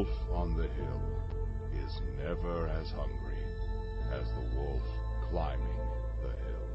wolf on the hill is never as hungry as the wolf climbing the hill.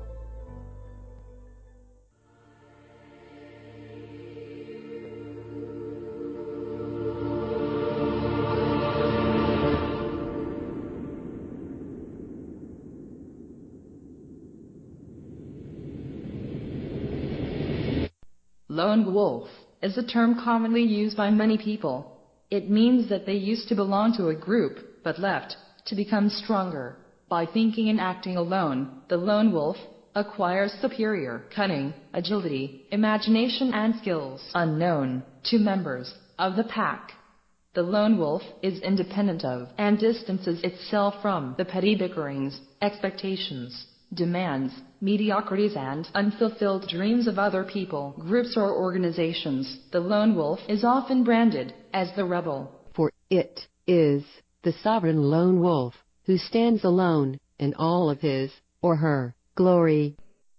Lone wolf is a term commonly used by many people. It means that they used to belong to a group, but left, to become stronger. By thinking and acting alone, the lone wolf acquires superior cunning, agility, imagination and skills unknown to members of the pack. The lone wolf is independent of and distances itself from the petty bickerings, expectations, demands, mediocrities and unfulfilled dreams of other people, groups or organizations. The lone wolf is often branded as the rebel. For it is the sovereign lone wolf who stands alone in all of his or her glory.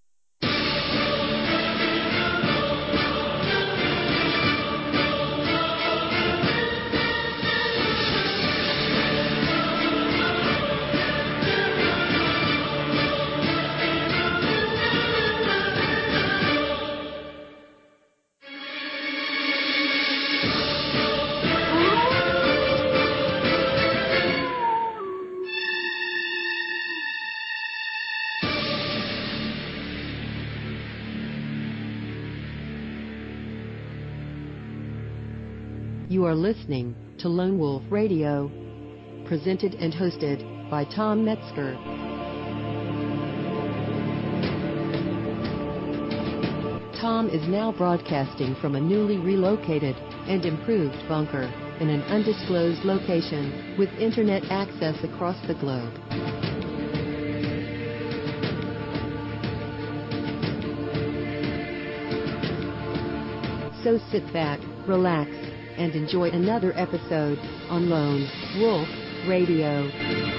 You are listening to Lone Wolf Radio, presented and hosted by Tom Metzger. Tom is now broadcasting from a newly relocated and improved bunker in an undisclosed location with internet access across the globe. So sit back, relax, and enjoy another episode on Lone Wolf Radio.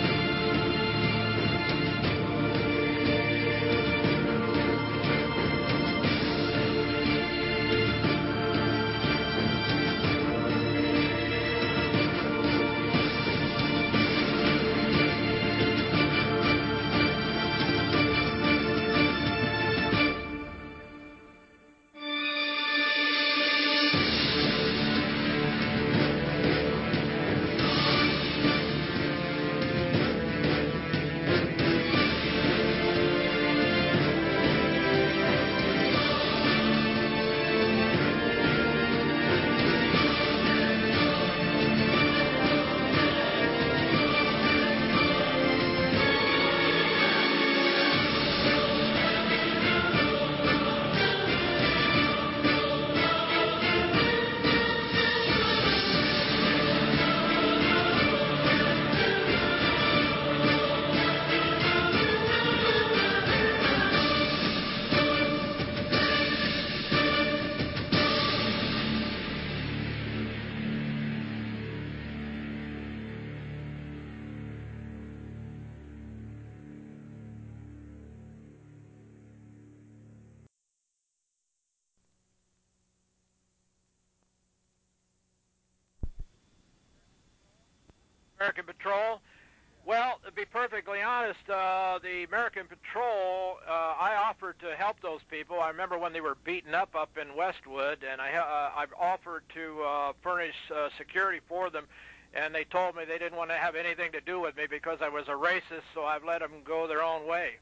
American Patrol. Well, to be perfectly honest, the American Patrol, I offered to help those people. I remember when they were beaten up in Westwood, and I've offered to furnish security for them, and they told me they didn't want to have anything to do with me because I was a racist, so I've let them go their own way.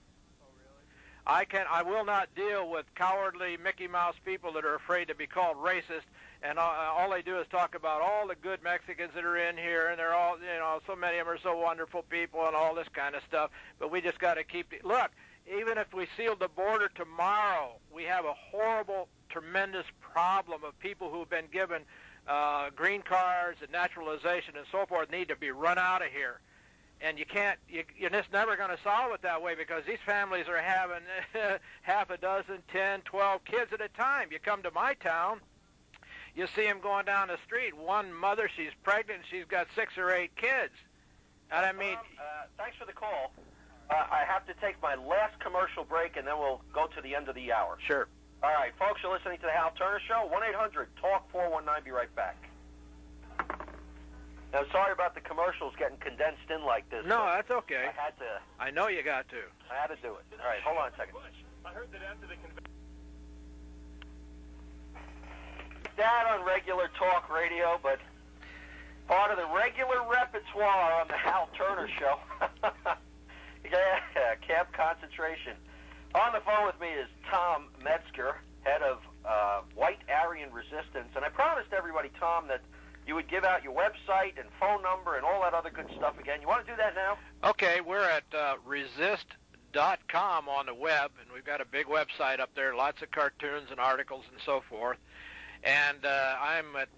I will not deal with cowardly Mickey Mouse people that are afraid to be called racist, and all they do is talk about all the good Mexicans that are in here, and they're all, so many of them are so wonderful people and all this kind of stuff. But we just got to keep look, even if we sealed the border tomorrow, we have a horrible, tremendous problem of people who've been given green cards and naturalization and so forth need to be run out of here. And you're just never going to solve it that way because these families are having half a dozen, 10, 12 kids at a time. You come to my town, you see them going down the street. One mother, she's pregnant, she's got 6 or 8 kids. And I mean... thanks for the call. I have to take my last commercial break, and then we'll go to the end of the hour. Sure. All right, folks, you're listening to the Hal Turner Show. 1-800-TALK-419. Be right back. Now, sorry about the commercials getting condensed in like this. No, that's okay. I had to. I know you got to. I had to do it. All right, hold on a second. I heard that after the convention. That on regular talk radio, but part of the regular repertoire on the Hal Turner Show. Yeah, Camp Concentration. On the phone with me is Tom Metzger, head of White Aryan Resistance. And I promised everybody, Tom, that you would give out your website and phone number and all that other good stuff again. You want to do that now? Okay, we're at resist.com on the web, and we've got a big website up there, lots of cartoons and articles and so forth. And I'm at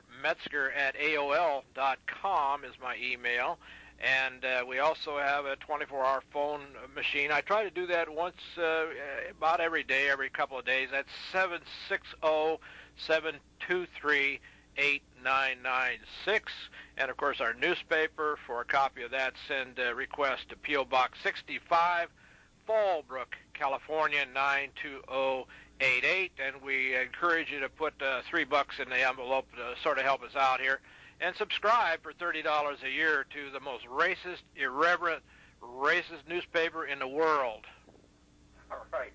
warmetzger@aol.com is my email. And we also have a 24-hour phone machine. I try to do that once, about every day, every couple of days. That's 760-723-8996. And, of course, our newspaper, for a copy of that, send a request to P.O. Box 65, Fallbrook, California, 92088. And we encourage you to put $3 in the envelope to sort of help us out here. And subscribe for $30 a year to the most racist, irreverent, racist newspaper in the world. All right,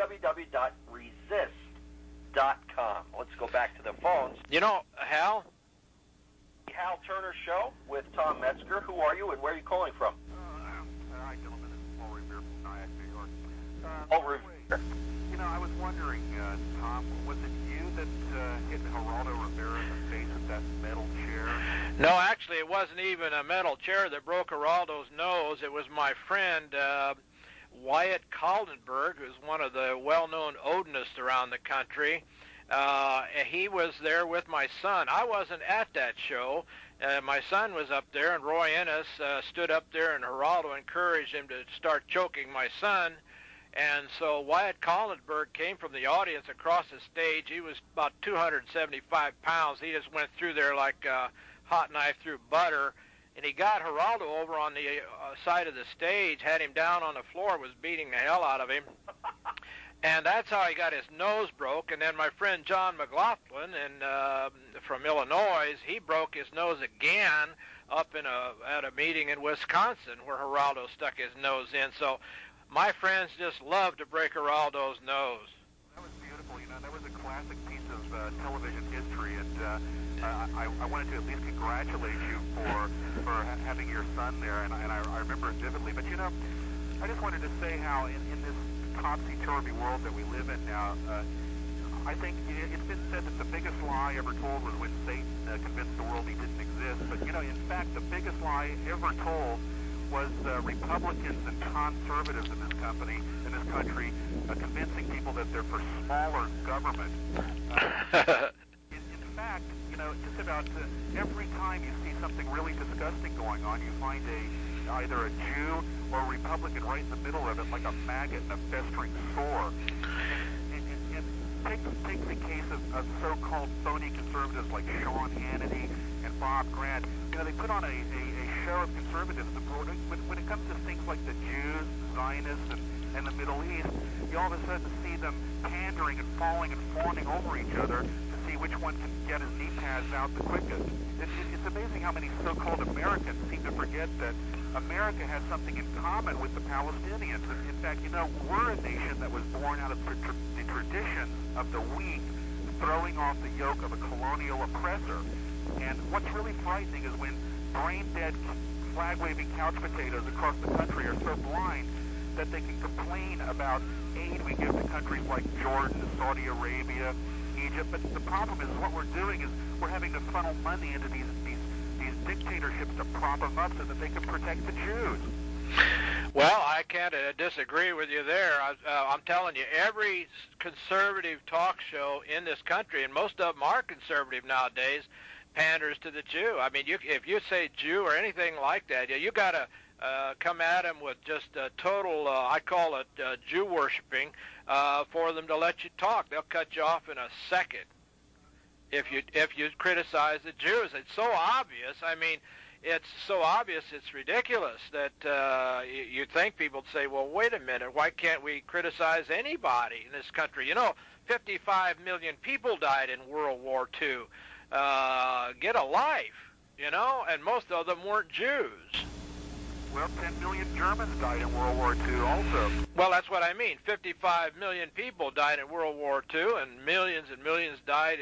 www.resist.com. Let's go back to the phones. You know, Hal? The Hal Turner Show with Tom Metzger. Who are you and where are you calling from? Hi, gentlemen. This is Paul Revere from Nyack, New York. Paul Revere. You know, I was wondering, Tom, was it you that hit Geraldo Rivera in the face with that metal chair? No, actually, it wasn't even a metal chair that broke Geraldo's nose. It was my friend Wyatt Kaldenberg, who's one of the well-known Odinists around the country. He was there with my son. I wasn't at that show. My son was up there, and Roy Ennis stood up there, and Geraldo encouraged him to start choking my son. And so Wyatt Kaldenberg came from the audience across the stage. He was about 275 pounds. He just went through there like a hot knife through butter. And he got Geraldo over on the side of the stage, had him down on the floor, was beating the hell out of him. And that's how he got his nose broke. And then my friend John McLaughlin from Illinois, he broke his nose again up at a meeting in Wisconsin where Geraldo stuck his nose in. So my friends just love to break Geraldo's nose. That was beautiful. You know, that was a classic piece of television history, and I wanted to at least congratulate you for having your son there, and I remember it vividly. But, you know, I just wanted to say how in this topsy-turvy world that we live in now, I think it's been said that the biggest lie ever told was when Satan convinced the world he didn't exist. But, you know, in fact, the biggest lie ever told was Republicans and conservatives in this country convincing people that they're for smaller government. In fact, you know, just about every time you see something really disgusting going on, you find either a Jew or a Republican right in the middle of it, like a maggot in a festering sore. And take the case of so-called phony conservatives like Sean Hannity and Bob Grant. You know, they put on a show of conservatism. When it comes to things like the Jews, Zionists, and the Middle East, you all of a sudden see them pandering and falling and fawning over each other to see which one can get his knee pads out the quickest. It's amazing how many so-called Americans seem to forget that America has something in common with the Palestinians. In fact, you know, we're a nation that was born out of the tradition of the weak throwing off the yoke of a colonial oppressor. And what's really frightening is when brain-dead, flag-waving couch potatoes across the country are so blind that they can complain about aid we give to countries like Jordan, Saudi Arabia, Egypt. But the problem is what we're doing is we're having to funnel money into these dictatorships to prop them up so that they can protect the Jews. Well, I can't disagree with you there. I'm telling you, every conservative talk show in this country, and most of them are conservative nowadays, panders to the Jew. I mean, if you say Jew or anything like that, you got to come at them with just total, I call it Jew worshiping, for them to let you talk. They'll cut you off in a second if you criticize the Jews. It's so obvious. I mean, it's so obvious, it's ridiculous that you'd think people would say, well, wait a minute, why can't we criticize anybody in this country? You know, 55 million people died in World War II. Get a life. you know, and most of them weren't Jews. Well, 10 million Germans died in World War II also. Well, that's what I mean. 55 million people died in World War II, and millions died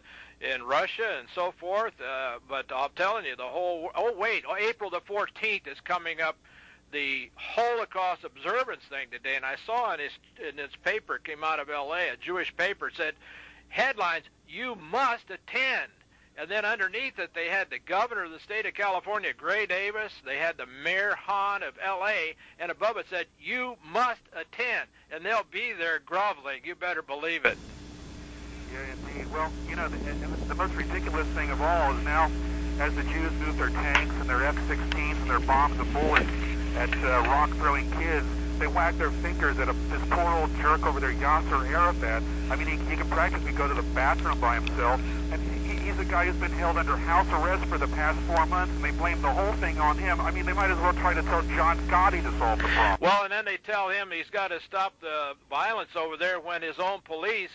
in Russia and so forth. But I'm telling you, the whole... Oh, wait, April the 14th is coming up, the Holocaust observance thing today, and I saw in its paper, it came out of L.A., a Jewish paper, said, headlines, you must attend. And then underneath it, they had the governor of the state of California, Gray Davis. They had the mayor, Hahn, of L.A., and above it said, you must attend. And they'll be there groveling. You better believe it. Yeah, indeed. Well, you know, the most ridiculous thing of all is now, as the Jews move their tanks and their F-16s and their bombs and bullets at rock-throwing kids, they wag their fingers at this poor old jerk over there, Yasser Arafat. I mean, he can practically go to the bathroom by himself, and he's a guy who's been held under house arrest for the past 4 months, and they blame the whole thing on him. I mean, they might as well try to tell John Gotti to solve the problem. Well, and then they tell him he's got to stop the violence over there when his own police,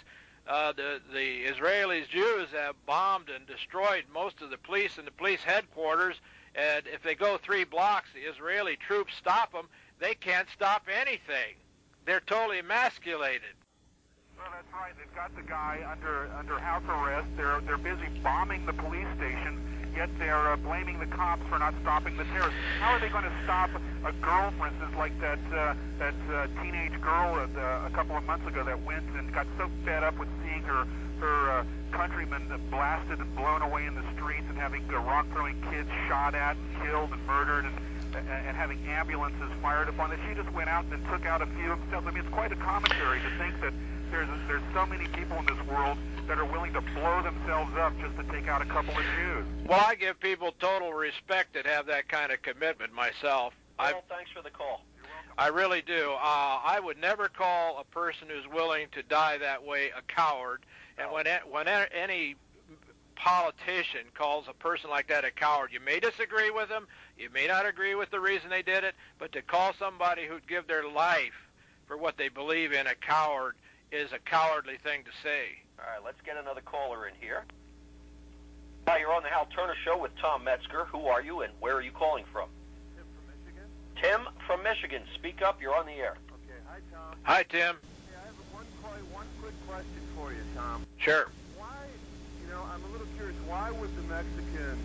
the Israelis, Jews, have bombed and destroyed most of the police and the police headquarters, and if they go 3 blocks, the Israeli troops stop them. They can't stop anything. They're totally emasculated. Well, that's right. They've got the guy under house arrest. They're busy bombing the police station, yet they're blaming the cops for not stopping the terrorists. How are they going to stop a girl, for instance, like that teenage girl a couple of months ago that went and got so fed up with seeing her countrymen blasted and blown away in the streets and having rock-throwing kids shot at and killed and murdered and having ambulances fired upon it. She just went out and took out a few themselves. I mean, it's quite a commentary to think that there's so many people in this world that are willing to blow themselves up just to take out a couple of Jews. Well, I give people total respect that have that kind of commitment myself. Well, thanks for the call. I really do. I would never call a person who's willing to die that way a coward. And when any politician calls a person like that a coward, you may disagree with them, you may not agree with the reason they did it, but to call somebody who'd give their life for what they believe in a coward is a cowardly thing to say. All right, let's get another caller in here. Hi, you're on the Hal Turner Show with Tom Metzger. Who are you and where are you calling from? Tim from Michigan. Tim from Michigan. Speak up. You're on the air. Okay. Hi, Tom. Hi, Tim. Hey, I have one quick question for you, Tom. Sure. Why, I'm a little curious, why would the Mexicans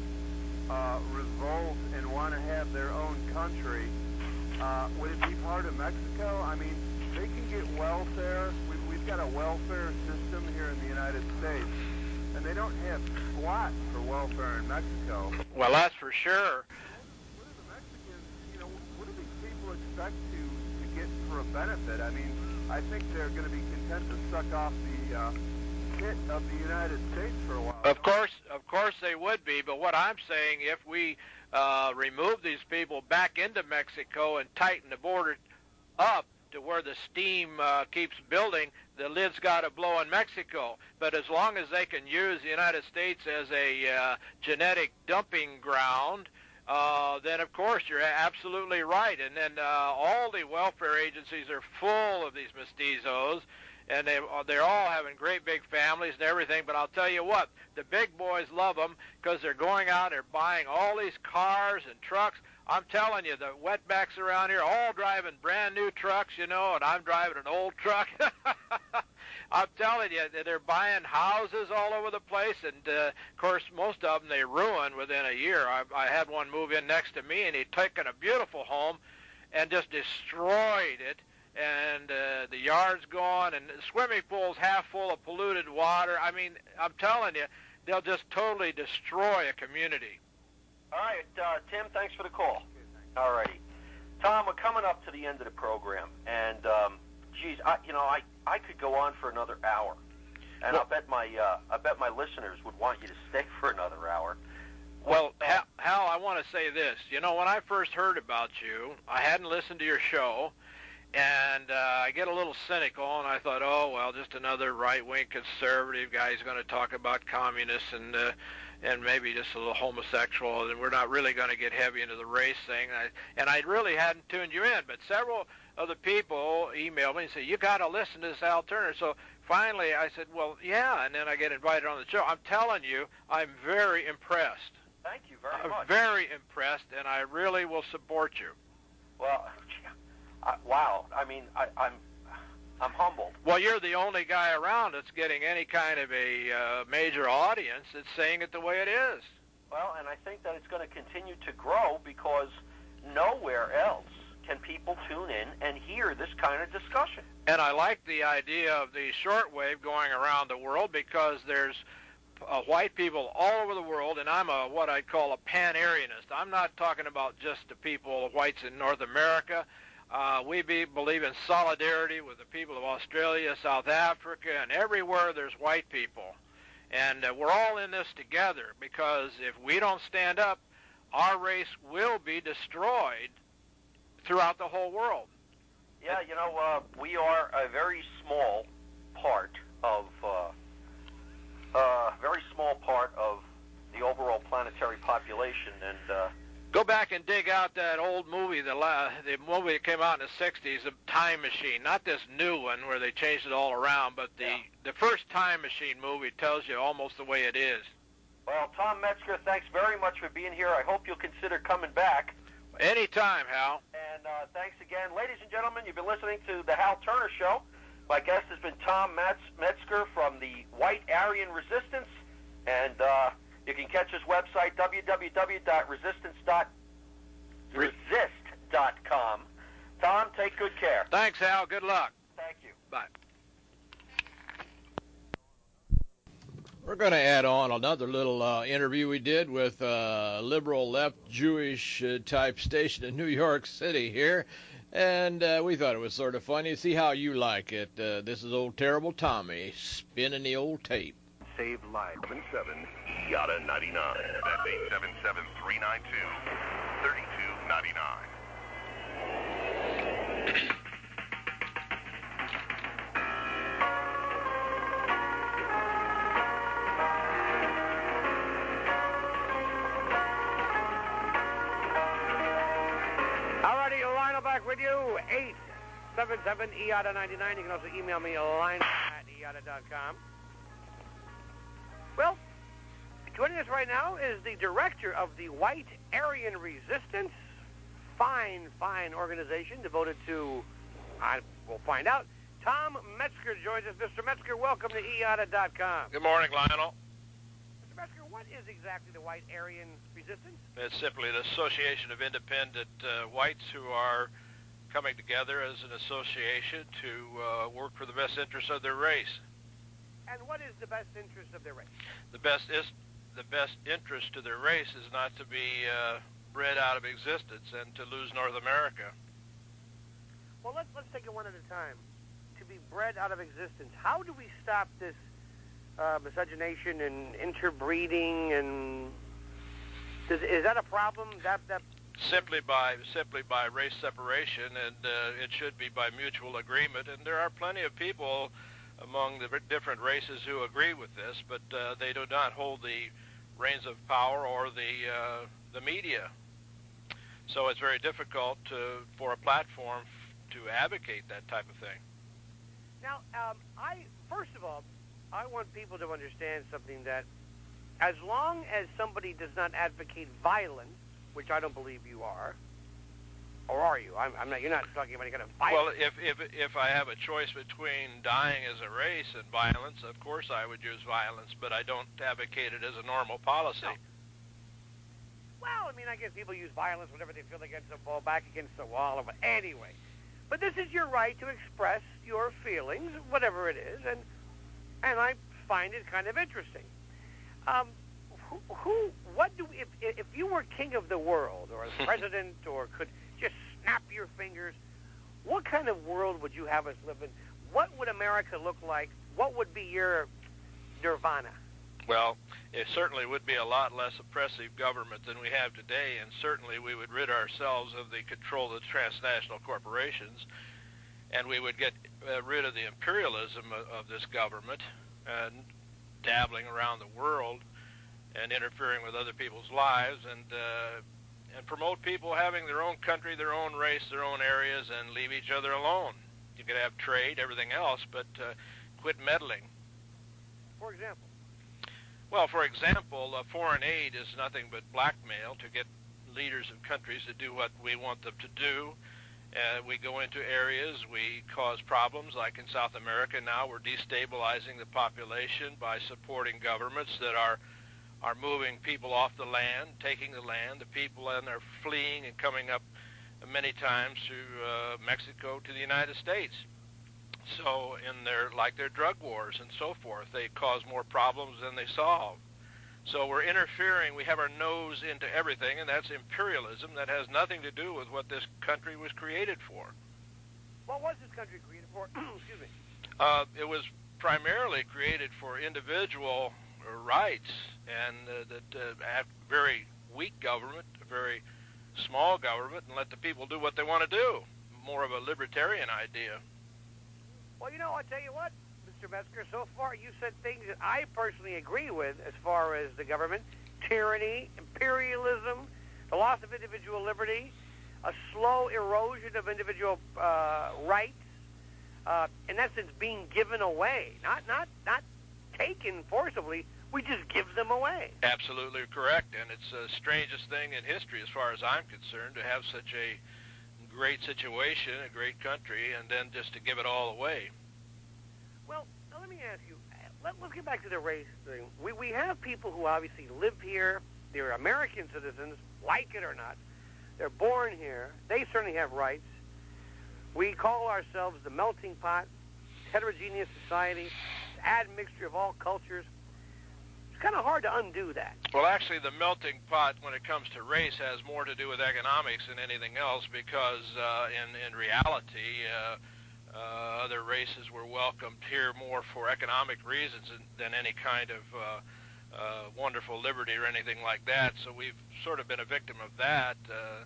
revolt and want to have their own country? Would it be part of Mexico? I mean, they can get welfare. We've got a welfare system here in the United States, and they don't have squat for welfare in Mexico. Well, that's for sure. What do the Mexicans, what do these people expect to get for a benefit? I mean, I think they're going to be content to suck off the hit of the United States for a while. Of course they would be, but what I'm saying, if we remove these people back into Mexico and tighten the border up to where the steam keeps building, the lid's got to blow in Mexico. But as long as they can use the United States as a genetic dumping ground, then of course you're absolutely right. And then all the welfare agencies are full of these mestizos, and they're all having great big families and everything. But I'll tell you what, the big boys love them because they're going out, they're buying all these cars and trucks. I'm telling you, the wetbacks around here all driving brand new trucks, and I'm driving an old truck. I'm telling you, they're buying houses all over the place, and of course, most of them they ruin within a year. I had one move in next to me, and he'd taken a beautiful home and just destroyed it, and the yard's gone, and the swimming pool's half full of polluted water. I mean, I'm telling you, they'll just totally destroy a community. All right, Tim, thanks for the call. All righty. Tom, we're coming up to the end of the program, and, I could go on for another hour, and I bet my listeners would want you to stay for another hour. Well, Hal, I want to say this. When I first heard about you, I hadn't listened to your show, and I get a little cynical, and I thought, oh, well, just another right-wing conservative guy who's going to talk about communists and maybe just a little homosexual, and we're not really going to get heavy into the race thing. And I really hadn't tuned you in, but several of the people emailed me and said, you got to listen to this Hal Turner. So finally I said, well, yeah, and then I get invited on the show. I'm telling you, I'm very impressed. Thank you very much. Very impressed, and I really will support you. Well, wow. I mean, I'm humbled. Well, you're the only guy around that's getting any kind of a major audience that's saying it the way it is. Well, and I think that it's going to continue to grow because nowhere else can people tune in and hear this kind of discussion. And I like the idea of the shortwave going around the world because there's white people all over the world, and I'm what I'd call a pan-Aryanist. I'm not talking about just the people, the whites in North America. We believe in solidarity with the people of Australia, South Africa, and everywhere there's white people. And we're all in this together because if we don't stand up, our race will be destroyed throughout the whole world. Yeah, we are a very small part of the overall planetary population, and go back and dig out that old movie, the movie that came out in the 60s, The Time Machine. Not this new one where they changed it all around, but the first Time Machine movie tells you almost the way it is. Well, Tom Metzger, thanks very much for being here. I hope you'll consider coming back. Anytime, Hal. And thanks again. Ladies and gentlemen, you've been listening to The Hal Turner Show. My guest has been Tom Metzger from the White Aryan Resistance, and you can catch his website, www.resist.com. Tom, take good care. Thanks, Hal. Good luck. Thank you. Bye. We're going to add on another little interview we did with a liberal left Jewish type station in New York City here. And we thought it was sort of funny. See how you like it. This is old Terrible Tommy spinning the old tape. Save lives. 77 IATA 99. That's 877-392-3299. Back with you, 877 IATA 99. You can also email me, Lionel@IATA.com. Well, joining us right now is the director of the White Aryan Resistance. Fine organization devoted to, we'll find out. Tom Metzger joins us. Mr. Metzger, welcome to IATA.com. Good morning, Lionel. Mr. Metzger, what is exactly the White Aryan Resistance? It's simply the Association of Independent Whites who are coming together as an association to work for the best interests of their race. And what is the best interest of their race? The best interest to their race is not to be bred out of existence and to lose North America. Well, let's take it one at a time. To be bred out of existence, how do we stop this miscegenation and interbreeding, and is that a problem? That simply by race separation, and it should be by mutual agreement. And there are plenty of people among the different races who agree with this, but they do not hold the reins of power or the media. So it's very difficult for a platform to advocate that type of thing. Now, first of all, I want people to understand something, that as long as somebody does not advocate violence, which I don't believe you are, or are you? I'm not. You're not talking about any kind of violence. Well, if I have a choice between dying as a race and violence, of course I would use violence, but I don't advocate it as a normal policy. No. Well, I mean, I guess people use violence whenever they feel they get the ball back against the wall. But anyway, but this is your right to express your feelings, whatever it is, and I find it kind of interesting. If you were king of the world, or the president, or could just snap your fingers, what kind of world would you have us live in? What would America look like? What would be your nirvana? Well, it certainly would be a lot less oppressive government than we have today, and certainly we would rid ourselves of the control of the transnational corporations, and we would get rid of the imperialism of this government and dabbling around the world and interfering with other people's lives, and promote people having their own country, their own race, their own areas, and leave each other alone. You could have trade, everything else, but quit meddling. For example? Well, for example, foreign aid is nothing but blackmail to get leaders of countries to do what we want them to do. We go into areas, we cause problems, like in South America now. We're destabilizing the population by supporting governments that are moving people off the land, taking the land. The people and are fleeing and coming up many times through Mexico to the United States. So in their drug wars and so forth, they cause more problems than they solve. So we're interfering. We have our nose into everything, and that's imperialism. That has nothing to do with what this country was created for. What was this country created for? Excuse me. It was primarily created for individual rights, and have very weak government, a very small government, and let the people do what they want to do. More of a libertarian idea. Well, I'll tell you what, Mr. Metzger, so far you said things that I personally agree with as far as the government, tyranny, imperialism, the loss of individual liberty, a slow erosion of individual rights, in essence being given away, not taken forcibly. We just give them away. Absolutely correct, and it's the strangest thing in history as far as I'm concerned to have such a great situation, a great country, and then just to give it all away. Well, now let me ask you, let's get back to the race thing. We have people who obviously live here, they're American citizens, like it or not. They're born here. They certainly have rights. We call ourselves the melting pot, heterogeneous society, admixture of all cultures. It's kind of hard to undo that. Well, actually, the melting pot, when it comes to race, has more to do with economics than anything else, because in reality, other races were welcomed here more for economic reasons than any kind of wonderful liberty or anything like that. So we've sort of been a victim of that.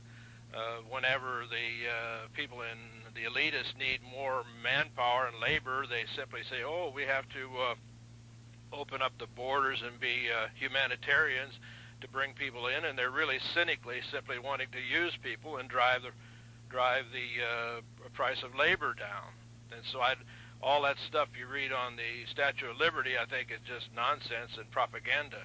Whenever the people in the elitists need more manpower and labor, they simply say, oh, we have to open up the borders and be humanitarians to bring people in, and they're really cynically simply wanting to use people and drive the price of labor down. And so all that stuff you read on the Statue of Liberty, I think is just nonsense and propaganda.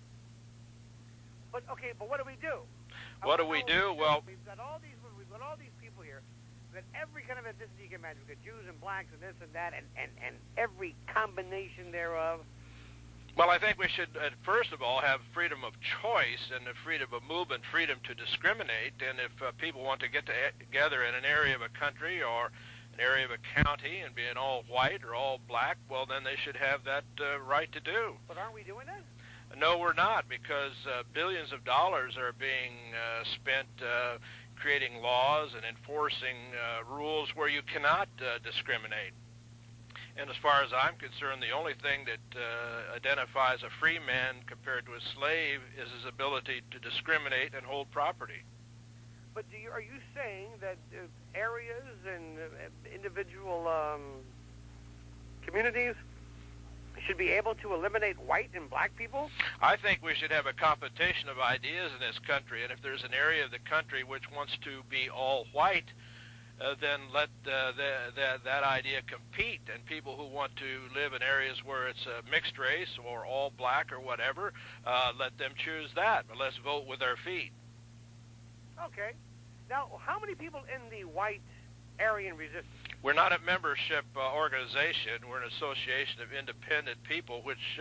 But what do we do? What do we do? Well, we've got all these people here. We've got every kind of ethnicity you can imagine. We've got Jews and blacks and this and that, and every combination thereof. Well, I think we should, first of all, have freedom of choice and the freedom of movement, freedom to discriminate. And if people want to get together in an area of a country or an area of a county and being all white or all black, well, then they should have that right to do. But aren't we doing that? No, we're not, because billions of dollars are being spent creating laws and enforcing rules where you cannot discriminate. And as far as I'm concerned, the only thing that identifies a free man compared to a slave is his ability to discriminate and hold property. But are you saying that areas and individual communities should be able to eliminate white and black people? I think we should have a competition of ideas in this country, and if there's an area of the country which wants to be all white, then let that idea compete, and people who want to live in areas where it's a mixed race or all black or whatever, let them choose that, but let's vote with our feet. Okay. Now, how many people in the white Aryan resistance? We're not a membership organization. We're an association of independent people which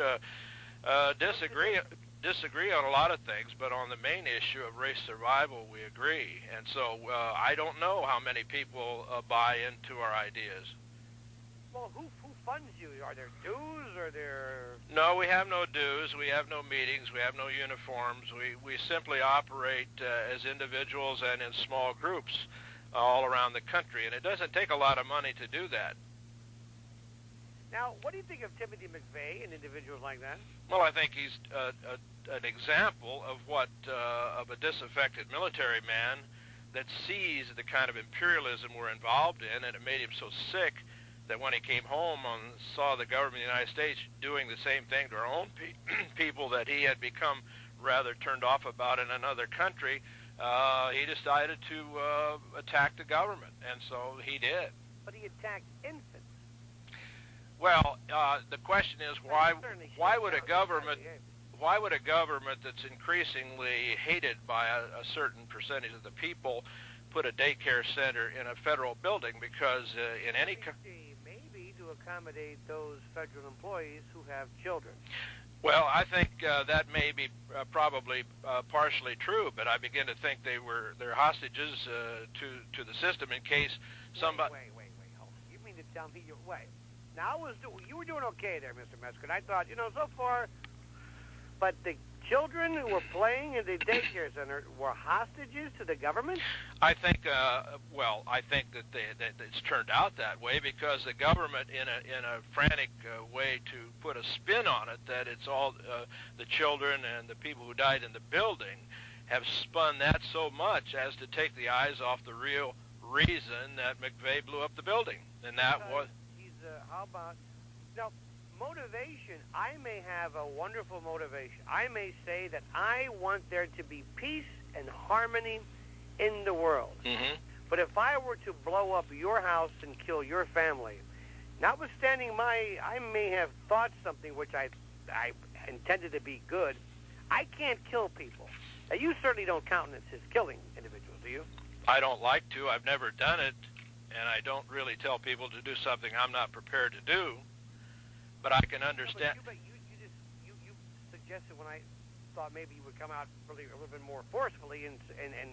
disagree on a lot of things, but on the main issue of race survival, we agree. And so I don't know how many people buy into our ideas. Well, who funds you? Are there dues? Are there... No, we have no dues. We have no meetings. We have no uniforms. We simply operate as individuals and in small groups all around the country, and it doesn't take a lot of money to do that. Now, what do you think of Timothy McVeigh and individuals like that? Well, I think he's an example of of a disaffected military man that sees the kind of imperialism we're involved in, and it made him so sick that when he came home and saw the government of the United States doing the same thing to our own people that he had become rather turned off about in another country, he decided to attack the government, and so he did. But he attacked infants. Well, the question is why would a government why would a government that's increasingly hated by a certain percentage of the people put a daycare center in a federal building? Because in any maybe to accommodate those federal employees who have children. Well, I think that may be probably partially true, but I begin to think they're hostages to the system in case somebody. Wait. Hold on. You mean to tell me Now you were doing okay there, Mr. Metzger. I thought, so far, but the children who were playing in the daycare center were hostages to the government? I think, I think that it's turned out that way because the government, in a frantic way to put a spin on it, that it's all the children and the people who died in the building, have spun that so much as to take the eyes off the real reason that McVeigh blew up the building, and that was. How about motivation? I may have a wonderful motivation. I may say that I want there to be peace and harmony in the world. Mm-hmm. But if I were to blow up your house and kill your family, notwithstanding I may have thought something which I intended to be good, I can't kill people. Now, you certainly don't countenance his killing individuals, do you? I don't like to. I've never done it, and I don't really tell people to do something I'm not prepared to do. But I can understand. No, but you suggested when I thought maybe you would come out really a little bit more forcefully and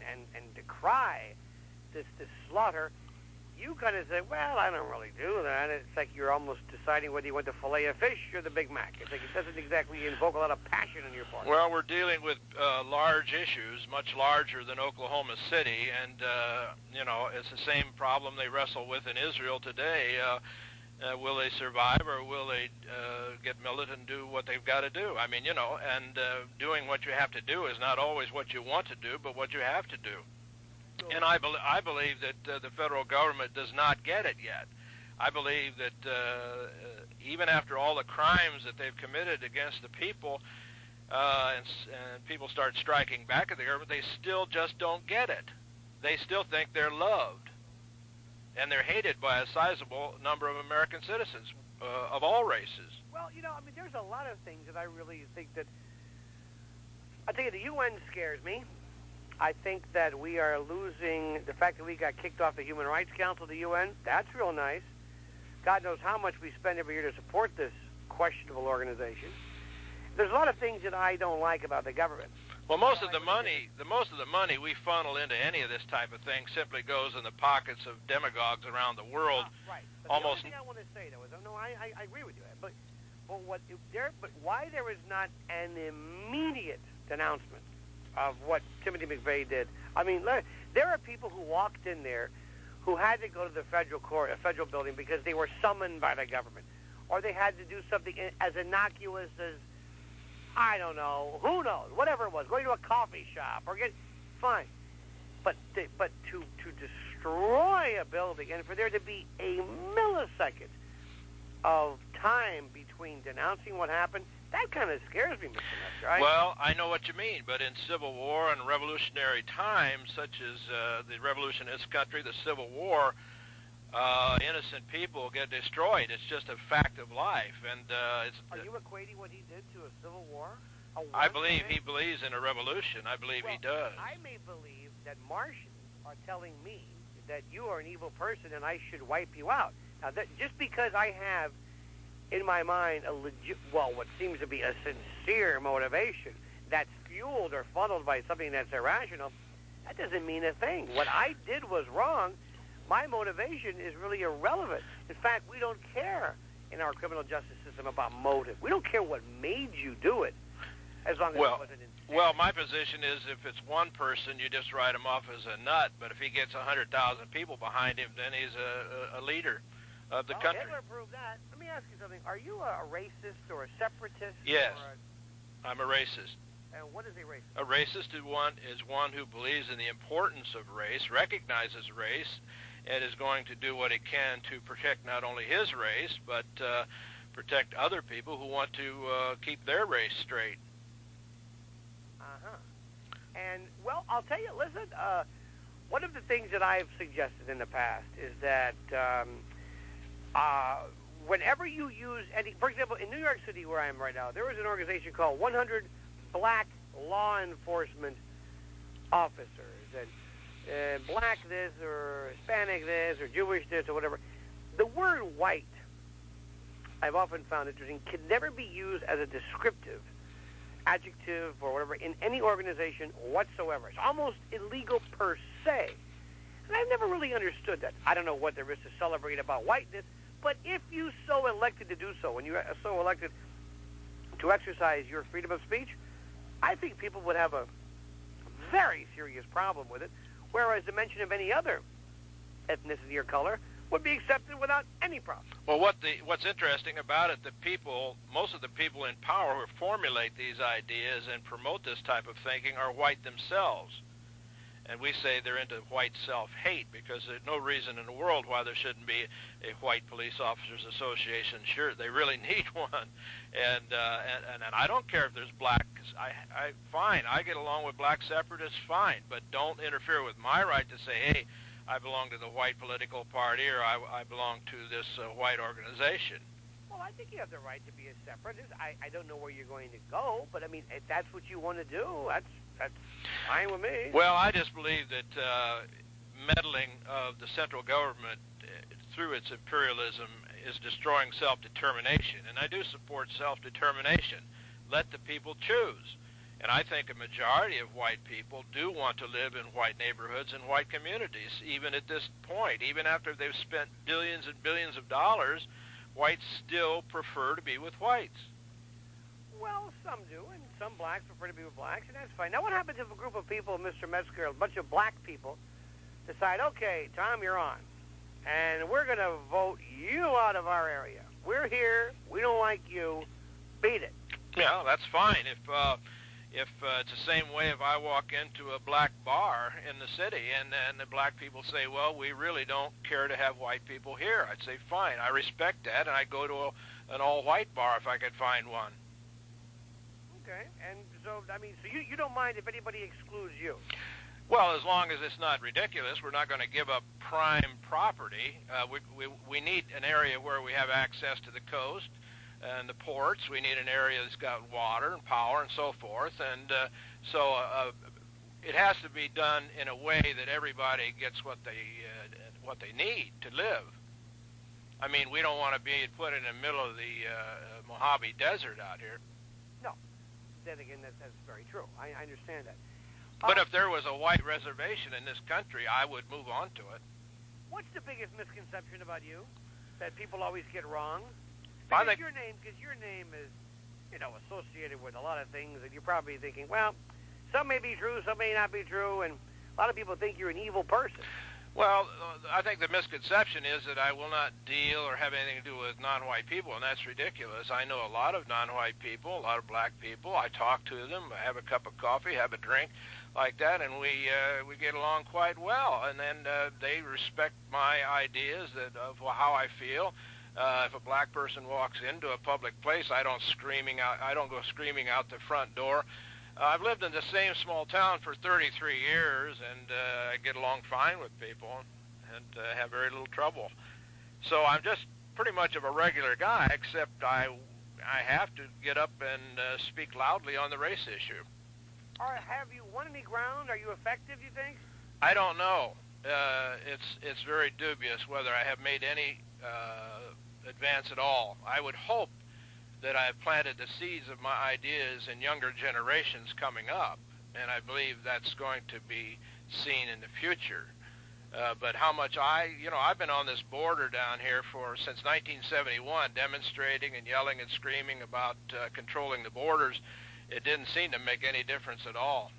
decry this slaughter. You kind of said, well, I don't really do that. It's like you're almost deciding whether you want to fillet a fish or the Big Mac. It's like it doesn't exactly invoke a lot of passion on your part. Well, we're dealing with large issues, much larger than Oklahoma City, and it's the same problem they wrestle with in Israel today. Will they survive, or will they get militant and do what they've got to do? I mean, and doing what you have to do is not always what you want to do, but what you have to do. And I believe that the federal government does not get it yet. I believe that even after all the crimes that they've committed against the people, and people start striking back at the government, they still just don't get it. They still think they're loved. And they're hated by a sizable number of American citizens of all races. Well, there's a lot of things that I really think that... I think the UN scares me. I think that we are losing... The fact that we got kicked off the Human Rights Council of the UN, that's real nice. God knows how much we spend every year to support this questionable organization. There's a lot of things that I don't like about the government. Well, most of the money we funnel into any of this type of thing simply goes in the pockets of demagogues around the world. Right. But almost. The only thing I want to say though is, I agree with you. But why there is not an immediate denouncement of what Timothy McVeigh did? I mean, there are people who walked in there who had to go to the federal court, a federal building, because they were summoned by the government, or they had to do something as innocuous as, I don't know, who knows, whatever it was, going to a coffee shop or fine. But to destroy a building and for there to be a millisecond of time between denouncing what happened, that kind of scares me, Mr. Metzger. Well, I know what you mean, but in Civil War and revolutionary times, such as the revolution in this country, the Civil War, innocent people get destroyed. It's just a fact of life, and Are you equating what he did to a civil war? I believe he believes in a revolution. I believe he does. I may believe that Martians are telling me that you are an evil person and I should wipe you out. Now, just because I have in my mind what seems to be a sincere motivation that's fueled or funneled by something that's irrational, that doesn't mean a thing. What I did was wrong. My motivation is really irrelevant. In fact, we don't care in our criminal justice system about motive. We don't care what made you do it, as long as it wasn't insanity. Well, my position is if it's one person, you just write him off as a nut. But if he gets 100,000 people behind him, then he's a leader of the country. Hitler proved that. Let me ask you something. Are you a racist or a separatist? Yes, I'm a racist. And what is a racist? A racist is one who believes in the importance of race, recognizes race, and is going to do what he can to protect not only his race, but protect other people who want to keep their race straight. Uh-huh. And, well, I'll tell you, listen, one of the things that I've suggested in the past is that whenever you use any, for example, in New York City where I am right now, there is an organization called 100 Black Law Enforcement Officers, and black this or Hispanic this or Jewish this or whatever. The word white, I've often found interesting, can never be used as a descriptive adjective or whatever in any organization whatsoever. It's almost illegal per se. And I've never really understood that. I don't know what there is to celebrate about whiteness, but if you so elected to do so, and you are so elected to exercise your freedom of speech, I think people would have a very serious problem with it, whereas the mention of any other ethnicity or color would be accepted without any problem. Well, what's interesting about it, most of the people in power who formulate these ideas and promote this type of thinking are white themselves. And we say they're into white self-hate because there's no reason in the world why there shouldn't be a white police officers association. Sure, they really need one. And I don't care if there's black. Fine, I get along with black separatists, fine. But don't interfere with my right to say, hey, I belong to the white political party, or I belong to this white organization. Well, I think you have the right to be a separatist. I don't know where you're going to go, but I mean, if that's what you want to do, that's fine with me. Well, I just believe that meddling of the central government through its imperialism is destroying self-determination, and I do support self-determination. Let the people choose. And I think a majority of white people do want to live in white neighborhoods and white communities, even at this point. Even after they've spent billions and billions of dollars, whites still prefer to be with whites. Well, some do, and some blacks prefer to be with blacks, and that's fine. Now, what happens if a group of people, Mr. Metzger, a bunch of black people, decide, okay, Tom, you're on, and we're going to vote you out of our area. We're here. We don't like you. Beat it. Yeah, that's fine. If it's the same way if I walk into a black bar in the city and the black people say, well, we really don't care to have white people here, I'd say, fine, I respect that, and I'd go to an all-white bar if I could find one. Okay, and so, I mean, so you don't mind if anybody excludes you? Well, as long as it's not ridiculous, we're not going to give up prime property. We need an area where we have access to the coast and the ports. We need an area that's got water and power and so forth. And so it has to be done in a way that everybody gets what they need to live. I mean, we don't want to be put in the middle of the Mojave Desert out here. No. Then again, that's very true. I understand that. But if there was a white reservation in this country, I would move on to it. What's the biggest misconception about you that people always get wrong? Because your name is, associated with a lot of things, and you're probably thinking, well, some may be true, some may not be true, and a lot of people think you're an evil person. Well, I think the misconception is that I will not deal or have anything to do with non-white people, and that's ridiculous. I know a lot of non-white people, a lot of black people. I talk to them, I have a cup of coffee, have a drink like that, and we get along quite well. And then they respect my ideas of how I feel. If a black person walks into a public place, I don't go screaming out the front door. I've lived in the same small town for 33 years, and I get along fine with people and have very little trouble. So I'm just pretty much of a regular guy, except I have to get up and speak loudly on the race issue. Have you won any ground? Are you effective, you think? I don't know. It's very dubious whether I have made any advance at all. I would hope that I have planted the seeds of my ideas in younger generations coming up, and I believe that's going to be seen in the future. But how much I've been on this border down here since 1971, demonstrating and yelling and screaming about controlling the borders. It didn't seem to make any difference at all.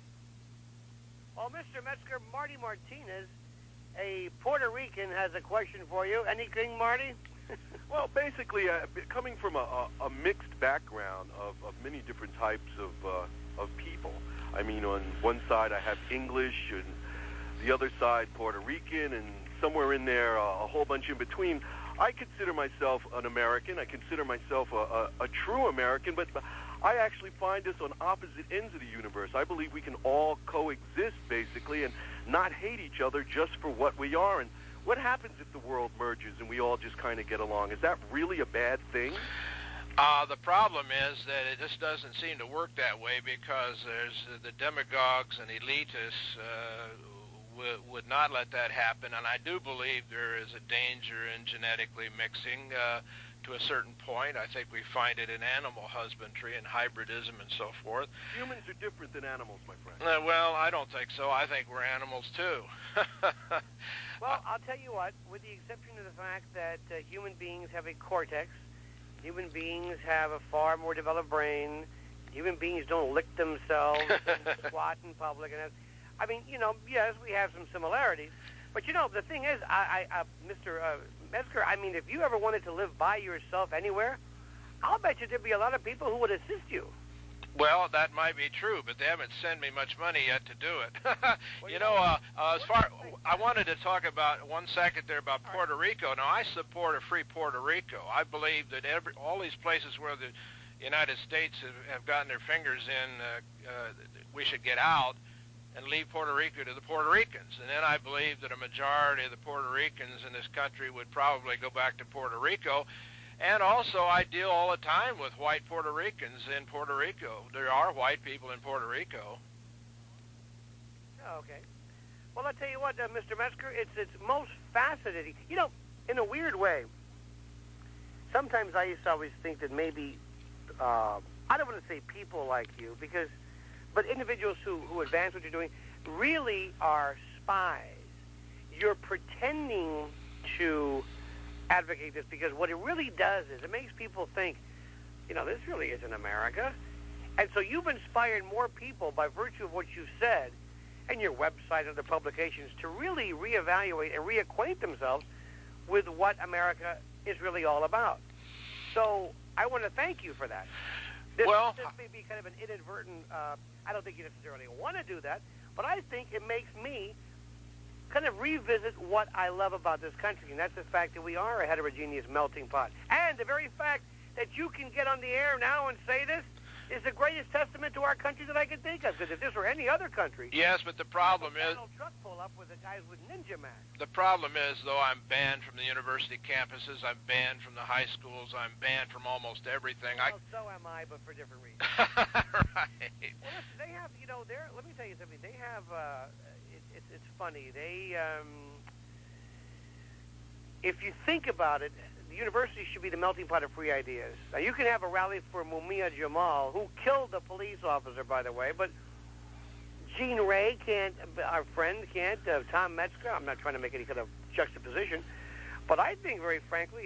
Well, Mr. Metzger, Marty Martinez, a Puerto Rican, has a question for you. Anything, Marty? Well, basically, coming from a mixed background of many different types of people. I mean, on one side I have English, and the other side Puerto Rican, and somewhere in there a whole bunch in between. I consider myself an American. I consider myself a true American, but I actually find us on opposite ends of the universe. I believe we can all coexist, basically, and not hate each other just for what we are. And What happens if the world merges and we all just kind of get along? Is that really a bad thing? The problem is that it just doesn't seem to work that way because there's the demagogues and elitists would not let that happen, and I do believe there is a danger in genetically mixing to a certain point. I think we find it in animal husbandry and hybridism and so forth. Humans are different than animals, my friend. Well, I don't think so. I think we're animals too. Well, I'll tell you what, with the exception of the fact that human beings have a cortex, human beings have a far more developed brain, human beings don't lick themselves and squat in public. And I mean, yes, we have some similarities. But, the thing is, Mr. Metzger, I mean, if you ever wanted to live by yourself anywhere, I'll bet you there'd be a lot of people who would assist you. Well, that might be true, but they haven't sent me much money yet to do it. I wanted to talk about 1 second there about Puerto Rico. Now, I support a free Puerto Rico. I believe that all these places where the United States have gotten their fingers in, we should get out and leave Puerto Rico to the Puerto Ricans. And then I believe that a majority of the Puerto Ricans in this country would probably go back to Puerto Rico. And also, I deal all the time with white Puerto Ricans in Puerto Rico. There are white people in Puerto Rico. Oh, okay. Well, I'll tell you what, Mr. Metzger, it's most fascinating. In a weird way, sometimes I used to always think that maybe, I don't want to say people like you, but individuals who advance what you're doing really are spies. You're pretending to advocate this because what it really does is it makes people think, this really isn't America. And so you've inspired more people by virtue of what you've said and your website and other publications to really reevaluate and reacquaint themselves with what America is really all about. So I want to thank you for that. This may be kind of an inadvertent, I don't think you necessarily want to do that, but I think it makes me kind of revisit what I love about this country, and that's the fact that we are a heterogeneous melting pot. And the very fact that you can get on the air now and say this is the greatest testament to our country that I can think of, because if this were any other country... Yes, but the problem is... truck pull up with the guys with ninja masks. The problem is, though, I'm banned from the university campuses, I'm banned from the high schools, I'm banned from almost everything. Well, so am I, but for different reasons. Right. Well, listen, they have, let me tell you something. They have, it's funny. They, if you think about it, the university should be the melting pot of free ideas. Now, you can have a rally for Mumia Jamal, who killed the police officer, by the way, but Gene Ray can't, our friend can't, Tom Metzger, I'm not trying to make any kind of juxtaposition, but I think, very frankly,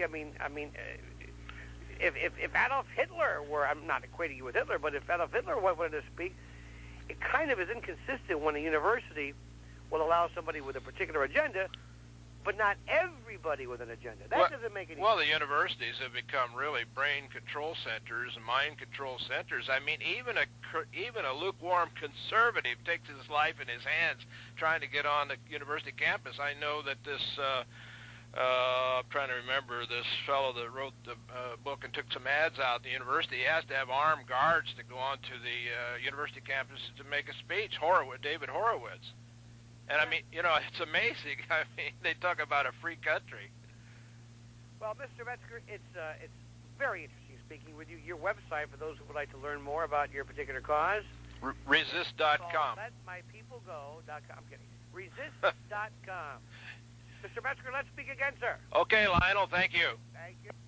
if Adolf Hitler were, I'm not equating you with Hitler, but if Adolf Hitler wanted to speak, it kind of is inconsistent when a university will allow somebody with a particular agenda, but not everybody with an agenda. That doesn't make any sense. Well, the universities have become really brain control centers and mind control centers. I mean, even a lukewarm conservative takes his life in his hands trying to get on the university campus. I know that this, I'm trying to remember, this fellow that wrote the book and took some ads out at the university, he has to have armed guards to go onto the university campus to make a speech, David Horowitz. And I mean, it's amazing. I mean, they talk about a free country. Well, Mr. Metzger, it's very interesting speaking with you. Your website, for those who would like to learn more about your particular cause, resist.com. LetMyPeopleGo.com. I'm kidding. Resist.com. Mr. Metzger, let's speak again, sir. Okay, Lionel. Thank you. Thank you.